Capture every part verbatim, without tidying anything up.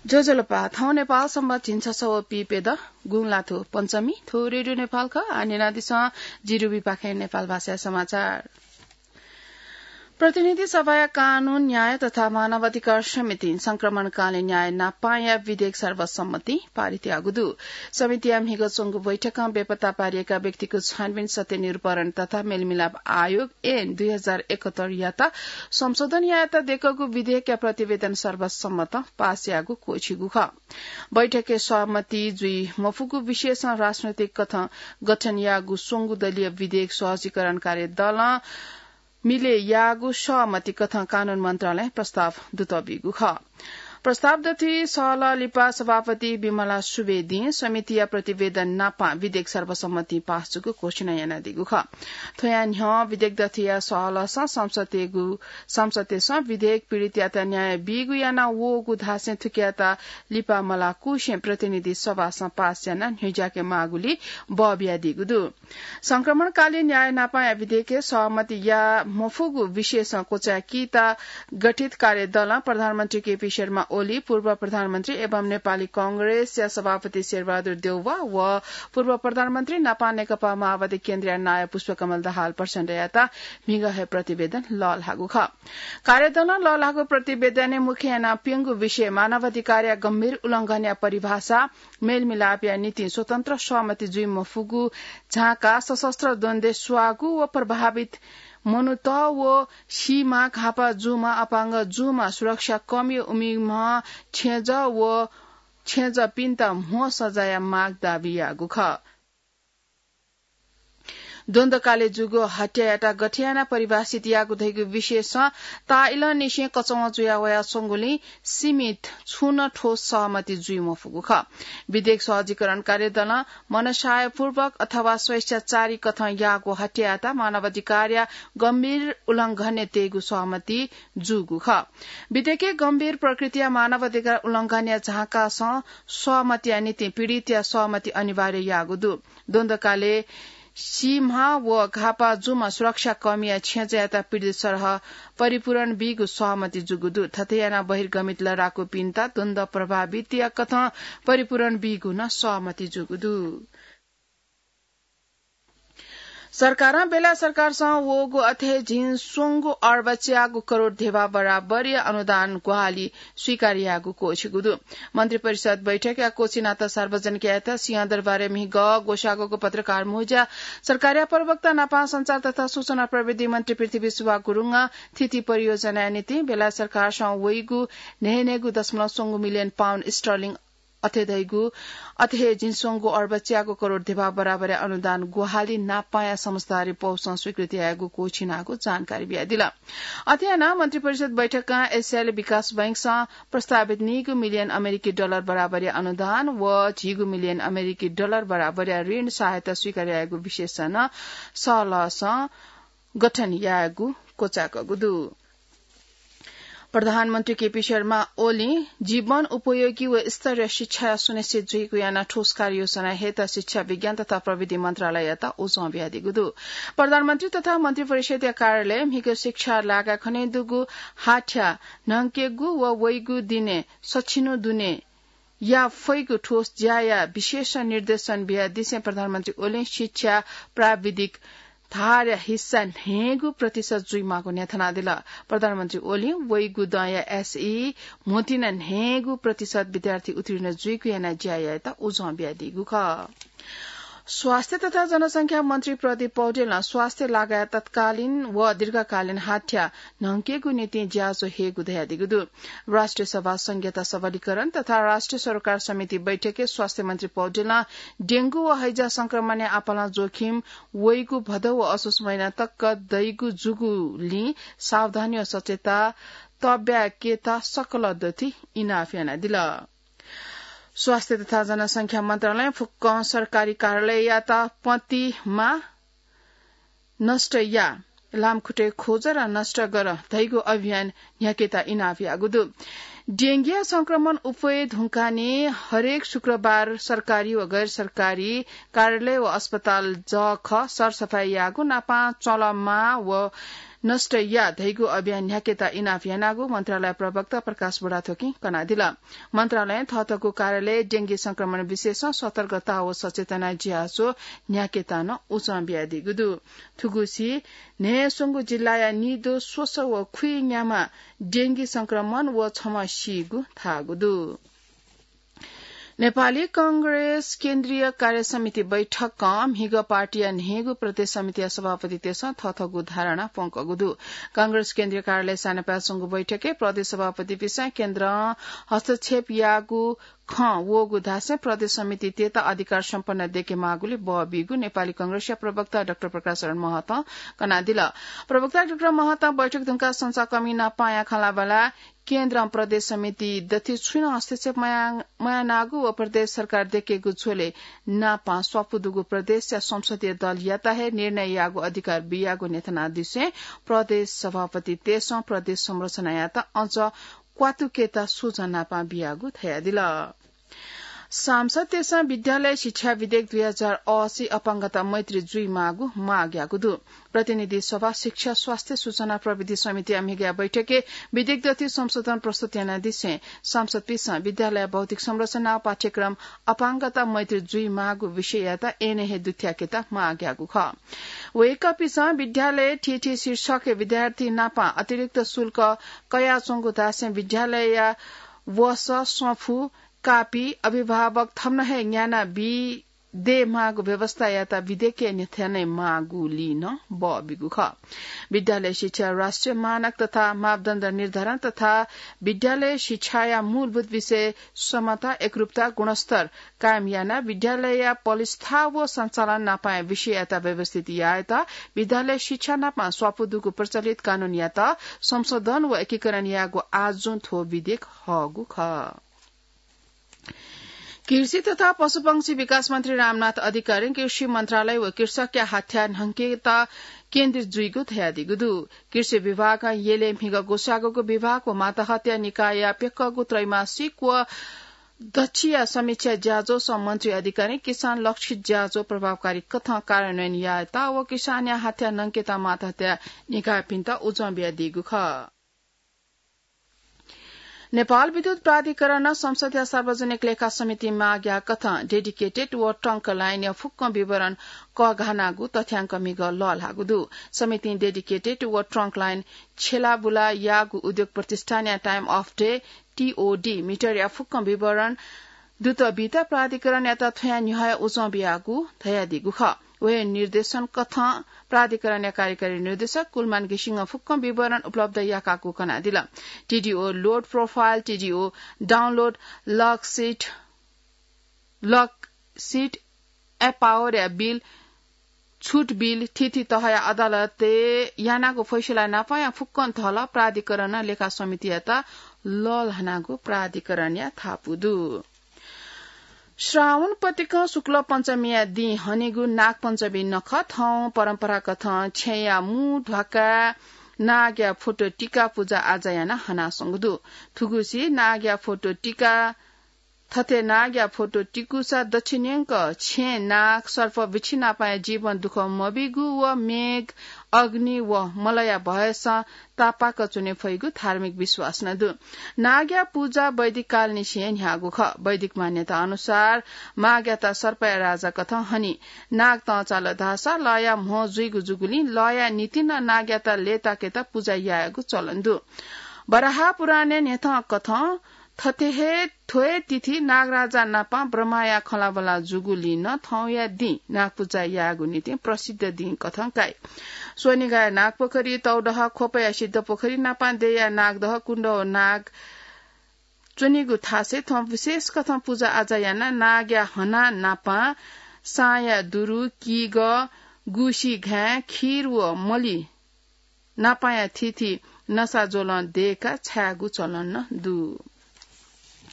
जोजोलपा थौ नेपाल सम्बत हिंसा सव पिपेद गुङलाथो पञ्चमी थो रेडियो नेपालका आनेनादिस जिरु विपाखे नेपाल भाषा समाचार प्रतिनिधि सभा कानून न्याय तथा मानवाधिकार समिति संक्रमणकालीन न्याय नापाया विधेयक सर्वसम्मति पारित आगुदु समिति हिगो चोंगु बैठकमा बेपत्ता पारिएका व्यक्तिको छानबिन सत्य निरूपण तथा मेलमिलाप आयोग एन दुई हजार एकहत्तर याता संशोधन याता देखगु विधेयक प्रतिवेदन सर्वसम्मत पास्यागु कोछिगु ख बैठके सहमति जुई मफुगु विशेष राजनैतिक कथा गठन यागु सोंगु दलीय विधेयक सहजीकरण कार्य दल मिले यागु सहमति कथा कानून मन्त्रालय प्रस्ताव दुतबिगु ख प्रस्ताव दथि सहलिपा सभापति विमला सुवेदी समितिया प्रतिवेदन नापा विधेयक सर्वसम्मति पासजुगु घोषणा याना दिगु ख थयान ह विधेयक दथिया सहलस संसदेगु संसदेस विधेयक पीड़ित याता न्याय बिगु याना वोगु धासे थुकियाता लिपा मला कुशे प्रतिनिधि सभा स पास याना न्हिजाके मागुली बबिया दिगु दु संक्रमणकालीन न्याय नापा विधेयक सहमति या मफुगु विशेष कोचा कीता गठित कार्यदल प्रधानमन्त्री केपी शर्मा ओली पूर्व प्रधानमन्त्री एवं नेपाली कांग्रेस या सभापति शेरबहादुर देउवा व पूर्व प्रधानमन्त्री नेपाल नेकपा माओवादी केन्द्रीय नाय पुष्पकमल दाहाल प्रचण्ड याता मिगहे प्रतिवेदन ल लागू ख कार्यदल ल लागू प्रतिवेदन मुख्य ना पिंगु विषय मानवाधिकार या गम्भीर उल्लंघन या परिभाषा मेलमिलाप या नीति स्वतन्त्र सहमति जुई मफुगु झाका सशस्त्र द्वन्द्व स्वागु व प्रभावित मनुत वो सीमा खापा जुमा अपांग जुमा सुरक्षा कमी उमिमा छेज वो छेज पिन्ता मो सजाया माग दाबियागु ख द्वन्द्वकाले जुगो हत्यायाटा गठियाना परिभाषित यागु धैगु विशेष ताइल निशे कचौं जुया वया संगुली सीमित छुन ठोस सहमति जुई मफुगु ख विधेयक सहजीकरण कार्यदल मनसायपूर्वक अथवा स्वेच्छाचारी कथा यागु हत्यायाता मानवाधिकार या गम्भीर उल्लंघन तेगु सहमति जुगु ख विधेयक गम्भीर प्रकृति या मानवाधिकार उल्लंघन या झाका सहमति या नीति पीड़ित या सहमति अनिवार्य यागु दु द्वन्द्वकाले सीमा व घापा जुमा सुरक्षा कमी या छेजयाता पीड़ित सरह परिपूरण बिगु सहमति जुगुदु थथयाना बहिर्गमित लराको पिन्ता द्वन्द्व प्रभावित या कथा परिपूरण बिगु न सहमति जुगुदु सरकार बेला सरकार वोगु अथे झिन सोंगु अर्बच्यागु करोड़ धेवा बराबर या अनुदान गुहाली स्वीकारियागु कोछिगुदु मन्त्री परिषद बैठक या कोचिनाता सार्वजनिक याता सिंहदरबार में ग गोशागोको पत्रकार मुजा सरकारिया प्रवक्ता नापा संचार तथा सूचना प्रविधि मन्त्री पृथ्वी सुवा गुरुङ थिति परियोजना नीति बेला सरकार सँग वइगु नेहेनेगु दशमलव सोंगु मिलियन पाउन्ड स्टर्लिङ अथेदैगु अथे जिनसोंगु अर्बच्यागु करोड़ धेवा बराबर अनुदान गुहाली नापाया संस्थारी पौसँग स्वीकृति आएको कोछिनाको जानकारी बिया दिला अध्ययना मन्त्री परिषद बैठकमा एशियाली विकास बैंकसँग प्रस्तावित निगु मिलियन अमेरिकी डलर बराबर अनुदान व झिगु मिलियन अमेरिकी डलर बराबर ऋण सहायता स्वीकार आएको विशेषण सहलस गठन यागु कोचाकगुदु प्रधानमन्त्री केपी शर्मा ओली जीवन उपयोगी व स्तरीय शिक्षा सुनिश्चित जुइको याना ठोस कार्ययोजना हेत शिक्षा विज्ञान तथा प्रविधि मन्त्रालय यता उजौ ब्यादिगुदु प्रधानमन्त्री तथा मन्त्री परिषद कार्यालय मिगो शिक्षा लागा खनेदुगु हाठ्या नंकेगु व वइगु दिने सचिनु दुने या फैगु ठोस ज्याया विशेष निर्देशन बिया दिसे प्रधानमन्त्री ओली शिक्षा प्राविधिक थार हिस्सा नेगु प्रतिशत जुई मागो न्याथना दिला प्रधानमन्त्री ओली वइगु दया एसई मोतिना नेगु प्रतिशत विद्यार्थी उत्तीर्ण जुइकु याना ज्याया त उजौ ब्यादिगु ख स्वास्थ्य तथा जनसंख्या मन्त्री प्रदीप पौडेल स्वास्थ्य लगायत तत्कालीन व दीर्घकालीन हाठ्या नंकेगु नीति ज्याजो हेगु दयादिगुदु राष्ट्रिय सभा संघीयता सबलीकरण तथा राष्ट्रिय सरकार समिति बैठके स्वास्थ्य मन्त्री पौडेल डेंगू व हैजा संक्रमण आपला जोखिम वइगु भदौ व असोज महिना तक दैगु जुगुली सावधानी व सचेता तब्या केता सकल दथि इनाफियाना दिला स्वास्थ्य तथा जनसंख्या मन्त्रालय फुक्क सरकारी कार्यालय याता पतिमा नष्ट या लामखुट्टे खोज र नष्ट गर धैगो अभियान न्याकेता इनाफियागुदु डेंगिया संक्रमण उपय धुंकाने हरेक शुक्रबार सरकारी व गैर सरकारी कार्यालय व अस्पताल ज ख सरसफाई यागु नापा चलमा व नष्ट या धैगु अभियान न्याकेता इनाफ यानागु मन्त्रालय प्रवक्ता प्रकाश बुढाथोकी कनादिला मन्त्रालय थथको कार्यालय डेंगी संक्रमण विशेष सतर्कता व सचेतना जियासो न्याकेता न उचाम्बिया दिगुदु थुगुसी ने सोंगु जिल्लाया निदो सोस व खुइन्यामा डेंगी संक्रमण व क्षमा सिगु थागुदु नेपाली कांग्रेस केन्द्रीय कार्य समिति बैठक हिग पार्टी नेगु प्रदेश समिति सभापति तेस थथगु धारणा पंकगुदु कांग्रेस केन्द्रीय कार्यालय सानेपासंगु बैठके प्रदेश सभापति विषय केन्द्र हस्तक्षेप यागु ख वोगु धासे प्रदेश समिति तेता अधिकार सम्पन्न देखे मागुले बबिगु नेपाली कांग्रेस प्रवक्ता डाक्टर प्रकाश शरण महता कनादिला प्रवक्ता डाक्टर महता बैठक दुंका संसा कमी नपाया खलाबला केन्द्र प्रदेश समिति दथि छुन हस्तक्षेप माया नागु व प्रदेश सरकार देखेगु छोले नापा स्वापुदुगु प्रदेश या संसदीय दल याता है निर्णय यागु अधिकार बियागु नेतना दिसे प्रदेश सभापति तेस प्रदेश संरचना याता अझ क्वातुकेता सुजनापा बियागु थयादिला सांसद तेसा विद्यालय शिक्षा विधेयक दुई हजार अस्सी अपाङ्गता मैत्री जुई मागु माग्यागुदु प्रतिनिधि सभा शिक्षा स्वास्थ्य सूचना प्रविधि समिति अमिग्या बैठके विधेयक दथि संशोधन प्रस्तुत याना दिसे सांसद पिसा विद्यालय भौतिक संरचना पाठ्यक्रम अपाङ्गता मैत्री जुई मागु विषयता एनेहे दुथ्याकेता माग्यागु ख वेका पिसा विद्यालय ठेठी शीर्षक विद्यार्थी नापा अतिरिक्त शुल्क कया चंगु दासे विद्यालय वस सफु कापी अभिभावक थम्न है ज्ञाना बी दे मागु व्यवस्था याता विधेयकीय निथ्याने मागु लिन बबिगु ख विद्यालय शिक्षा राष्ट्रिय मानक तथा मापदण्ड निर्धारण तथा विद्यालय शिक्षाया मूलभूत विषय समता एकरूपता गुणस्तर कायम याना विद्यालय पलिस्था व सञ्चालन नापाए विषय याता व्यवस्थित याता विद्यालय शिक्षा नापा स्वापुदुगु प्रचलित कानून याता संशोधन व एकीकरण यागु आजुन थो विधेयक हगु ख कृषि तथा पशुपक्षी विकास मंत्री रामनाथ अधिकारी कृषि मंत्रालय व कृषक हाथ्या हंकेता केन्द्रित जुइगु थयादिगुदु कृषि विभाग येले मिग गोसागोको विभाग व माता हत्या निकाय पेक्कगु त्रैमासिक व दक्षिया समीक्षा ज्याजो मन्त्री अधिकारी किसान लक्षित ज्याजो प्रभावकारी कथा कार्यान्वयन याता व किसान हाथ्या नंकेता माता हत्या निकाय पिन्ता उजम्बिया दिगु ख नेपाल विद्युत प्राधिकरण संसदीय सार्वजनिक लेखा समिति माग्या कथा डेडिकेटेड व टंक लाइन या फुक्क विवरण क घानागु तथ्याङ्क मिग लल हागुदु समिति डेडिकेटेड व ट्रंक लाइन छेलाबुला यागु उद्योग प्रतिष्ठान या time of day TOD meter या फुक्क विवरण दुत बिता प्राधिकरण याता थया न्याय उजबियागु थयादिगु ख वे निर्देशन कथा प्राधिकरण या कार्यकारी निर्देशक कुलमान गिसिङ फुक्क विवरण उपलब्ध याकाको कनादिला TDO load profile TDO download log sheet log sheet एपावर या बिल छुट बिल थिथि तहया अदालते यानाको फैसला नपाया फुक्कन थला प्राधिकरण लेखा समिति याता लल हनाको प्राधिकरण या थापुदु श्रावण पतिक शुक्ल पञ्चमी दि हनेगु नाग पञ्चमी नख थौ परम्परागत छेया मु ढका नाग्या फोटो टीका पूजा आज याना हना संगदु थुगुसी नाग्या फोटो टीका थथे नाग्या फोटो टिकुसा दक्षिणेंक छे नाग सर्प बिछिना पाए जीवन दुख मबिगु व मेघ अग्नि व मलया भएस तापाक चुने फैगु धार्मिक विश्वास नदु नाग्या पूजा वैदिक काल निशियन ह्यागु ख वैदिक मान्यता अनुसार माग्याता सर्पया राजा कथा हनी नाग त चाल धासा लया मह जुइगु जुगुली लया नीति न नाग्याता लेता केता पूजा यागु चलन्दु बराहा पुराणे नेथा कथा थतेहे थोए तिथि नागराजा नापा ब्रह्माया खलाबला जुगुली न थौया दि नाग पूजा यागु नीति प्रसिद्ध दिन कथंकाई सोनिगाय नाग पोखरी तौडह खोपया सिद्ध पोखरी नापा देया नागदह कुण्ड नाग चुनिगु थासे थम विशेष कथा पूजा आज याना नाग्या हना नापा साया दुरु किग गुसी घा खीर व मली नापाया थिथि नसा जोलन देका छागु चलन दु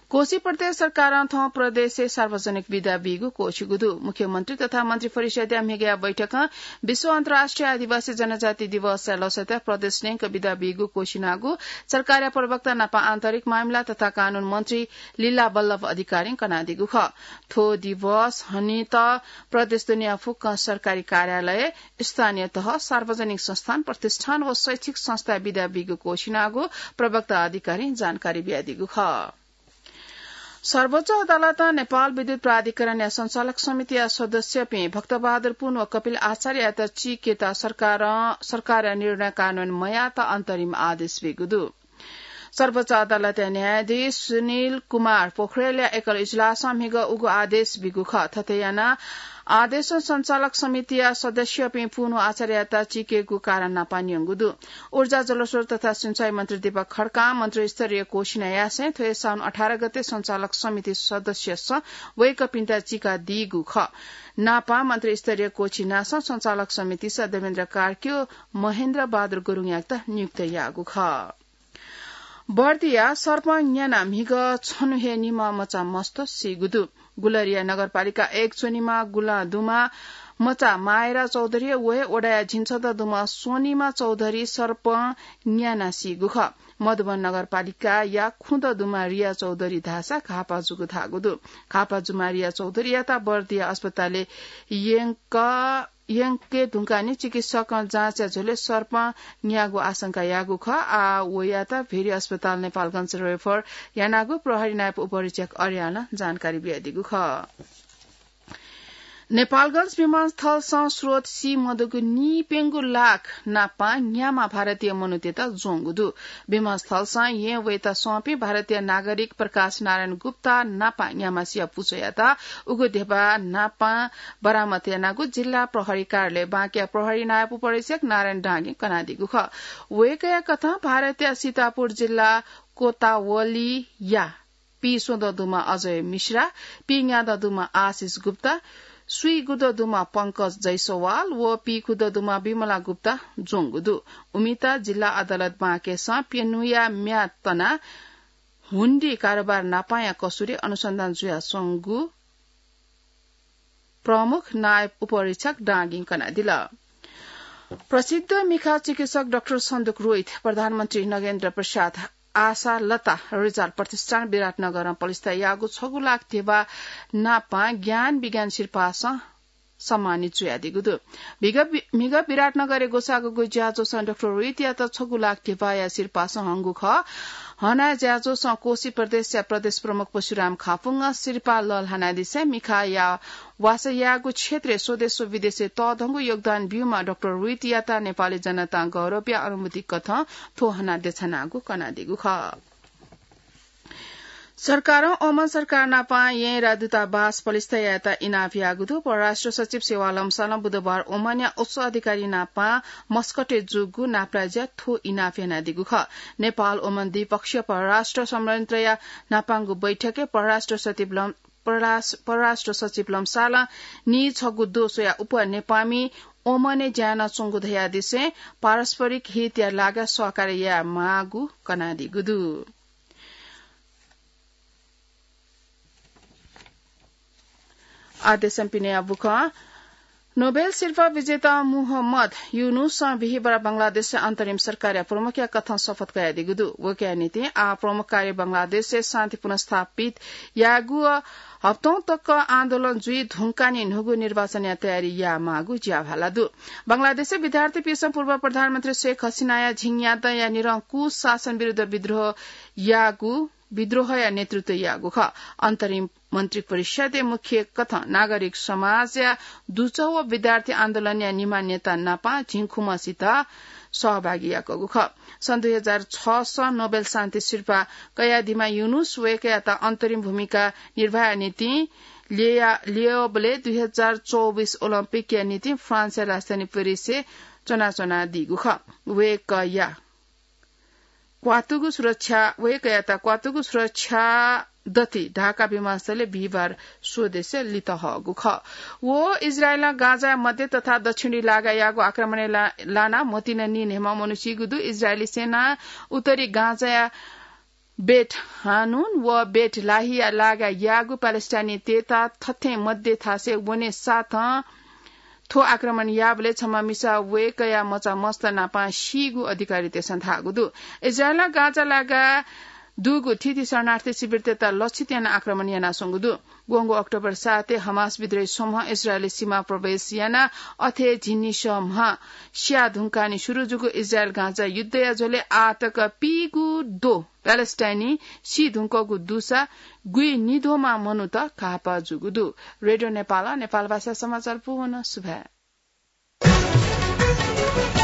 कोशी प्रदेश सरकार थौ प्रदेश सार्वजनिक विदा बिगु कोशिगुदु मुख्यमंत्री तथा मंत्री परिषद मिगया बैठक विश्व अन्तर्राष्ट्रिय आदिवासी जनजाति दिवस लसता प्रदेश नेक विदा बिगु कोशिनागु सरकार प्रवक्ता नापा आन्तरिक मामला तथा कानून मंत्री लीला बल्लभ अधिकारी कनादिगु ख थो दिवस हनी त प्रदेश दुनिया फुक सरकारी कार्यालय स्थानीय तह सार्वजनिक संस्थान प्रतिष्ठान व शैक्षिक संस्था विदा बिगु कोशिनागु प्रवक्ता अधिकारी जानकारी बियादिगु ख सर्वोच्च अदालत नेपाल विद्युत प्राधिकरण या संचालक समिति सदस्य पे भक्तबहादुर पुन व कपिल आचार्य त चिकेता सरकार सरकार निर्णय कानून मया त अन्तरिम आदेश बिगुदु सर्वोच्च अदालत न्यायाधीश सुनील कुमार पोखरेल एकल इजलास मिग उगु आदेश बिगुख थतयाना आदेश संचालक समिति सदस्य पे पुनो आचार्यता चिकेको कारण नापानियंगुदु ऊर्जा जलस्रोत तथा सिंचाई मन्त्री दीपक खड्का मन्त्री स्तरीय कोशिनायासे थ्वे साउन अठारह गते संचालक समिति सदस्य स वेक पिन्टा चिका दिगु ख नापा मन्त्री स्तरीय कोचिनास संचालक समिति स देवेन्द्र कार्क्यो महेन्द्र बहादुर गुरुङ याक्ता नियुक्त यागु ख बर्दिया सर्प न्याना मिग छनुहे निमा मचा मस्त सिगुदु गुलरिया नगरपालिका एक चोनीमा गुला दुमा मचा मायरा चौधरी वे ओडाया झिन्छद दुमा सोनीमा चौधरी सर्प न्याना सिगुख मधुवन नगरपालिका या खुद दुमा रिया चौधरी धासा खापा जुगु थागुदु खापा जुमा रिया चौधरी याता बर्दिया अस्पतालले यंक यंके ढुंकानी चिकित्सक जाँच झोले सर्प न्यागु आशंका यागु ख आ वयाता भेरी अस्पताल नेपालगंज रेफर यानागु प्रहरी नायब उपरीक्षक अर्याना जानकारी बियादिगु ख नेपालगंज विमानस्थल स्रोत सी मधुगु नि पेंगु लाख नापा न्यामा भारतीय मनुतेता जोंगुदु विमानस्थल सा ये वेता सोपी भारतीय नागरिक प्रकाश नारायण गुप्ता नापा न्यामासिया पुचयाता उगु देबा नापा बरामत यानागु जिल्ला प्रहरी कार्यालय बाँकिया प्रहरी नायब उपरीक्षक नारायण डांगी कनादिगु ख वेकया कथा भारतीय सीतापुर जिल्ला कोतावली या पी सोददुमा अजय मिश्रा पी न्याददुमा आशिष गुप्ता सुई गुददुमा पंकज जैसवाल व पी खुददुमा विमला गुप्ता जोंगुदु उमिता जिल्ला अदालत बाँकेसा पेनुया म्या तना हुण्डी कारोबार नापाया कसुरी अनुसन्धान जुया संगु प्रमुख नायब उपरीक्षक डांगी कनादिला प्रसिद्ध मिखा चिकित्सक डाक्टर सन्दुक रोहित प्रधानमन्त्री नगेन्द्र प्रसाद आशा लता रिजाल प्रतिष्ठान विराटनगर पलिस्ता यागु छगु लाख देवा नापा ज्ञान विज्ञान शिल्पास सम्मानित जुयादिगुदु मिग विराटनगर गोसागु गुज्याजो स डाक्टर रोहित या त छगु लाख देवा या शिल्पास हंगु ख हना ज्याजो स कोशी प्रदेश या प्रदेश प्रमुख परशुराम खापुङ शिल्पा लल हनादिसे मिखा या वासयागु क्षेत्र स्वदेश विदेश तदंगु योगदान भ्यूमा डाक्टर रोहित याता नेपाली जनता गौरव या अनुमति कथ थो हना देछनागु कनादिगु ख सरकार ओमन सरकार नापा ये राजदूतावास पलिस्ता याता इनाफियागुदु परराष्ट्र सचिव सेवालम सालम बुधबार ओमान्या उच्च अधिकारी नापा मस्कटे जुगु नाप्राज्या थो इनाफिया नादिगु ख नेपाल ओमन द्विपक्षीय परराष्ट्र सम्मेलनत्रया नापांगु बैठके परराष्ट्र सचिव परराष्ट्र सचिव लम्साला नि छगु दोसो या उप नेपामी ओमने ज्यान चुंगु धया दिसे पारस्परिक हित या लागा सहकार्य या मागु कनादिगुदु आदेशम पिने अबुका नोबेल शिल्पा विजेता मुहम्मद यूनुस बिहिबार बंगलादेश से अंतरिम सरकार प्रमुख या कथन शपथ गयादिगुदु वक्या नीति आ प्रमुख कार्य बंगलादेश से शांति पुनर्स्थापित यागु हप्तौं तक आन्दोलन जुई धुंकानी नुगु निर्वाचन या तयारी या मागु ज्या भालादु बंगलादेश विद्यार्थी पिसम पूर्व प्रधानमन्त्री शेख हसीना झिङयात या निरंकुश शासन विरुद्ध विद्रोह यागु विद्रोह या नेतृत्व यागु ख अन्तरिम मन्त्री परिषद मुख्य कथन नागरिक समाज या दुचौ विद्यार्थी आन्दोलन या निमान्यता नापा झिङखुमसित सहभागी याकगु ख सन् दुई हजार छ स नोबेल शान्ति शिल्पा कयादिमा युनुस वेकयाता अन्तरिम भूमिका निर्वाह नीति लियोबले दुई हजार चौबीस ओलम्पिक या नीति फ्रान्स राजधानी पेरिस से चनाचना दिगु ख वेकया क्वातुगु सुरक्षा वेकयाता क्वातुगु सुरक्षा दति ढाका विमानस्थलले बिहिबार स्वदेश लित हगु ख वो इजरायल गाजा मध्य तथा दक्षिणी लागा यागो आक्रमण लाना मोतिन नि नेमा मनुषिगुदु इजरायली सेना उत्तरी गाजा बेट हानुन व बेट लाहिया लागा यागु प्यालेस्टाइनी तेता थथे मध्ये थासे वने साथ थो आक्रमण याबले क्षमा मिसा वे कया मचा मस्त नापा शिगु अधिकारी ते संथागुदु इजरायल गाजा लागा दुगु थिति शरणार्थी शिविर तेता लक्षित याना आक्रमण याना संगुदु गोंगो अक्टोबर साते हमास विद्रोह समूह इजरायली सीमा प्रवेश याना अथे झिन्नी समूह स्या धुंकानी शुरू जुगु इजरायल गाजा युद्ध या झोले आतक पीगु दो प्यालेस्टाइनी सी धुंकगु दुसा गुई निधोमा मनु त कापा जुगुदु रेडियो नेपाल नेपाल भाषा समाचार पुन सुभा